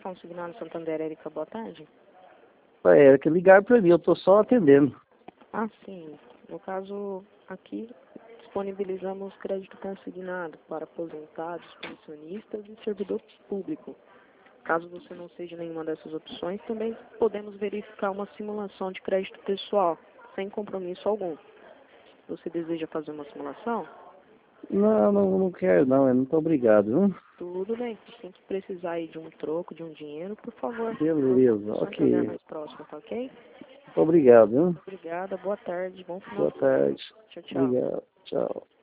Consignado Santander, Érica, boa tarde. Érica, ligaram para mim, eu estou só atendendo. Ah, sim. No caso, aqui disponibilizamos crédito consignado para aposentados, pensionistas e servidor público. Caso você não seja nenhuma dessas opções, também podemos verificar uma simulação de crédito pessoal, sem compromisso algum. Você deseja fazer uma simulação? Não quero não, muito obrigado, viu? Tudo bem. Assim que precisar aí de um troco, de um dinheiro, por favor. Beleza, Santander ok. mais próximo, tá ok? Muito obrigado, viu? Obrigada, boa tarde, bom final Boa de semana. tarde. Tchau, tchau. Obrigado, tchau.